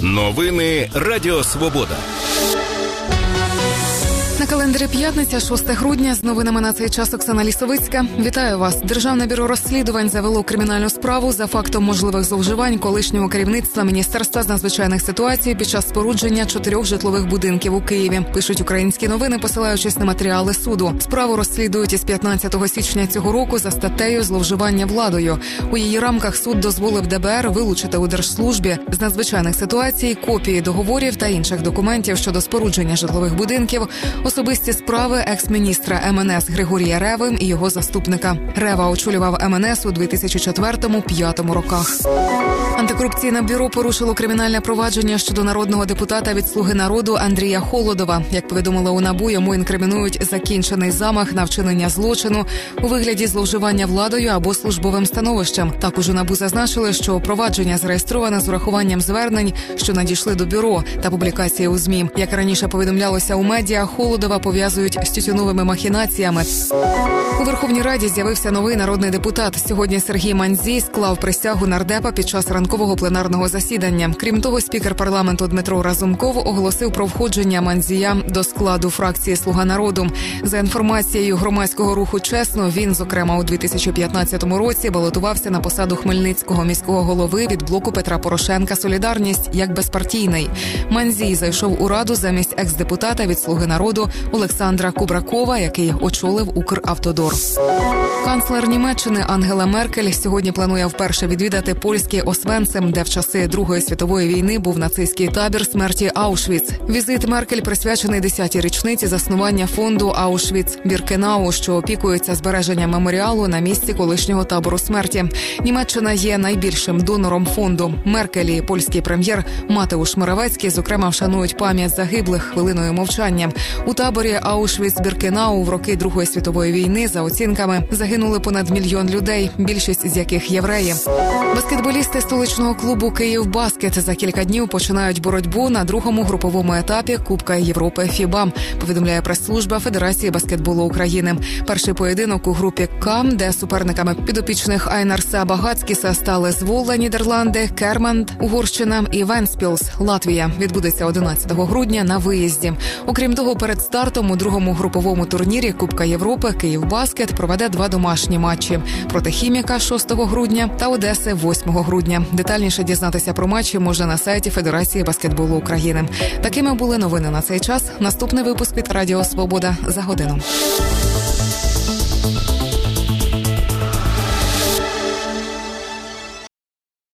Новини Радіо Свобода. На календарі п'ятниця, 6 грудня. З новинами на цей час Оксана Лісовицька. Вітаю вас. Державне бюро розслідувань завело кримінальну справу за фактом можливих зловживань колишнього керівництва Міністерства з надзвичайних ситуацій під час спорудження 4 житлових будинків у Києві. Пишуть українські новини, посилаючись на матеріали суду. Справу розслідують із 15 січня цього року за статтею «Зловживання владою». У її рамках суд дозволив ДБР вилучити у Держслужбі з надзвичайних ситуацій копії договорів та інших документів щодо спорудження житлових будинків, особисті справи екс-міністра МНС Григорія Реви і його заступника. Рева очолював МНС у 2004-2005 роках. Антикорупційне бюро порушило кримінальне провадження щодо народного депутата від «Слуги народу» Андрія Холодова. Як повідомило у НАБУ, йому інкримінують закінчений замах на вчинення злочину у вигляді зловживання владою або службовим становищем. Також у НАБУ зазначили, що провадження зареєстроване з урахуванням звернень, що надійшли до бюро, та публікації у ЗМІ. Як раніше повідомлялося у медіа, Холодова пов'язують з тютюновими махінаціями. У Верховній Раді з'явився новий народний депутат. Сьогодні Сергій Мандзій склав присягу нардепа під час ранкового пленарного засідання. Крім того, спікер парламенту Дмитро Разумков оголосив про входження Мандзія до складу фракції «Слуга народу». За інформацією громадського руху «Чесно», він, зокрема, у 2015 році балотувався на посаду Хмельницького міського голови від блоку Петра Порошенка «Солідарність» як безпартійний. Мандзій зайшов у Раду замість екс-депутата від «Слуги народу» Олександра Кубракова, який очолив «Укравтодор». Канцлер Німеччини Ангела Меркель сьогодні планує вперше відвідати польський Освенцим, де в часи Другої світової війни був нацистський табір смерті Аушвіц. Візит Меркель присвячений 10-й річниці заснування фонду Аушвіц-Біркенау, що опікується збереженням меморіалу на місці колишнього табору смерті. Німеччина є найбільшим донором фонду. Меркель і польський прем'єр Матеуш Моравецький, зокрема, вшанують пам'ять загиблих хвилиною мовчання. У таборі Аушвіц-Біркенау в роки Другої світової війни, за оцінками, загинули понад 1 мільйон людей, більшість з яких євреї. Баскетболісти столичного клубу «Київбаскет» за кілька днів починають боротьбу на другому груповому етапі Кубка Європи ФІБА, повідомляє прес-служба Федерації баскетболу України. Перший поєдинок у групі К, де суперниками підопічних Айнарса Багацькіса стали Звола, Нідерланди, Керманд, Угорщина і Вентспілс, Латвія, відбудеться 11 грудня на виїзді. Окрім того, перед стартом у другому груповому турнірі Кубка Європи «Київбаскет» проведе 2 домашні матчі – проти «Хіміка» 6 грудня та Одеси 8 грудня. Детальніше дізнатися про матчі можна на сайті Федерації баскетболу України. Такими були новини на цей час. Наступний випуск від Радіо Свобода за годину.